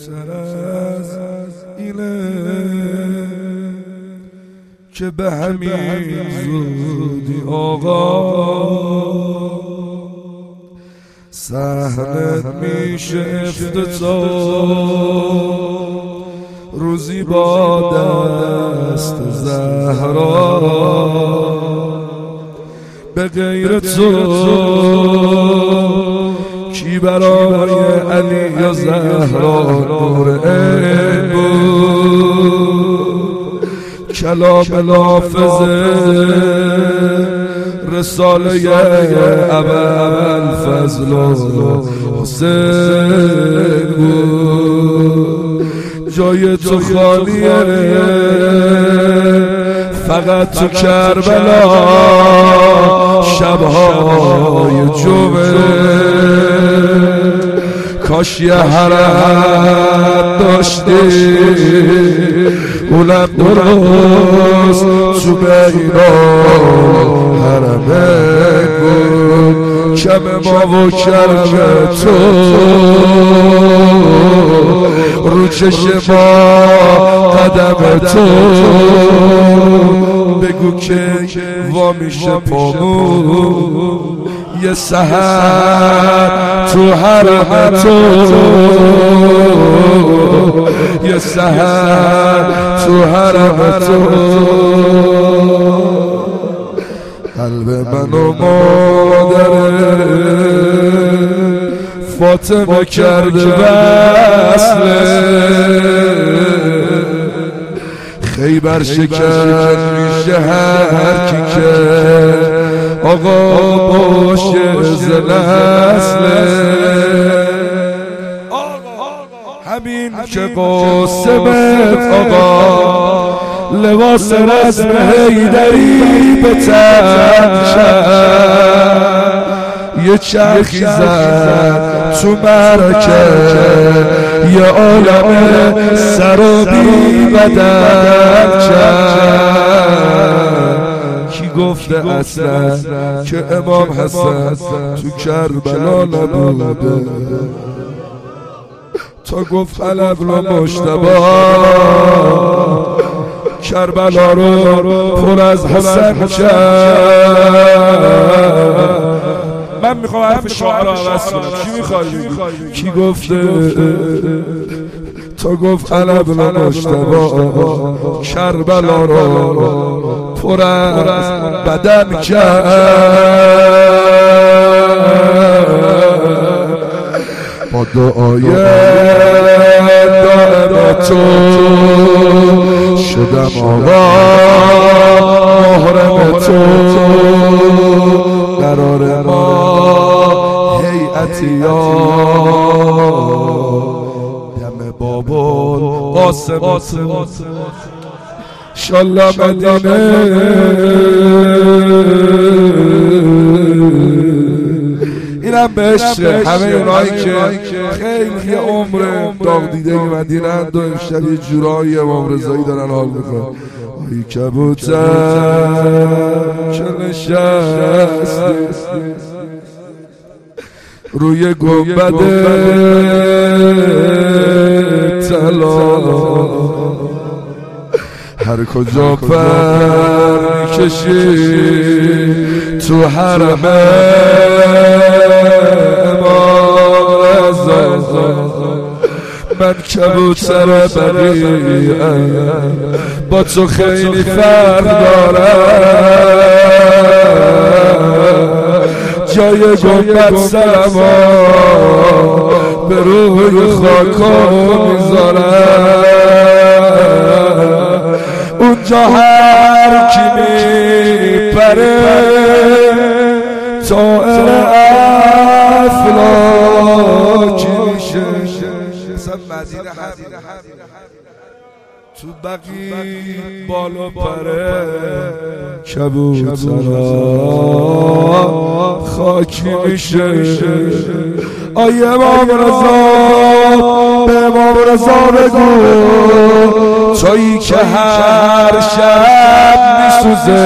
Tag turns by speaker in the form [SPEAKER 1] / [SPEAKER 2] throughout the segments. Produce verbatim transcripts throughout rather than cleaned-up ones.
[SPEAKER 1] سر از اینه که به همین زودی آقا صحنت میشه افتتاح روزی با دست زهرا به غیر تو کی برای علی یا زهرا نور عین بود کلام لافظه رساله ابوالفضل حسین بود جای تو خالیه فقط تو کربلا شبهای جمعه کاش یه حرم داشتی اونم درست تو بینا حرمه بود کم ما و کرم تو رو چشم ما قدم تو بگو که وا میشه پامون یه سحر تو حرم تو یه سحر تو حرم تو قلب من و مادر فاطمه کرده وصله خیبر شکن میشه هر کی که آقا باشه زنسله همین که قاسمت آقا لباس رسم حیدری به تن یه چرخی زد تو مرکه یه عالم سر و بی بدن کرد کی گفته اصلا که امام حسن تو کربلا نبوده تا گفت حلب رو مجتبی کربلا رو پر از حسن کرد من میخوام حرف شاعر رو عوض کنم چی میخوای کی گفته تا گفت حلب رو مجتبی کربلا رو پر از بدن کرد با دعای دائم تو شدم آقا محرم تو قرار ما هیئتی یا دم بابل قاسم شالله مدینه اینم بهشه همه اونایی که خیلی عمر داغ دیده مدینه‌اند و امشب یه جورایی امام رضایی دارن حال میکنن آی کبوتر که نشستی روی گنبد طلا هر کجا پر میکشی تو حرم امام رضا من کبوتر بقیعم با تو خیلی فرق دارم جای گنبد سلما به روی خاکا میذارم اونجا هر کی میپره طائر افلاکی میشه اصلا مدینه هم تو بقی بالا پره کبوترها خاکی میشه آی امام رضا به امام رضا بگو تویی که هر شب میسوزه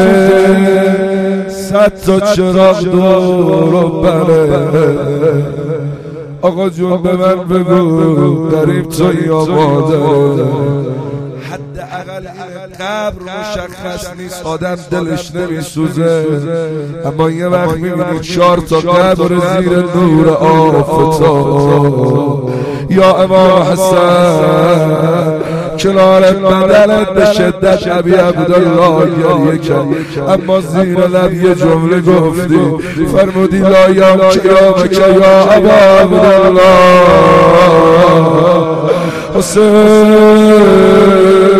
[SPEAKER 1] صد تا چراغ دور و بره آقا جون به من بگو قریب تو یا مادر حداقل قبر مشخص نیست آدم دلش نمیسوزه اما یه وقت میبینی چهار تا قبر زیر نور آفتاب یا امام حسن کنار بدنت به شدت ابی عبدالله گریه کرد اما زیر لب یه جمله گفتی فرمودی لا یا قیامک یا ابا عبدالله حسین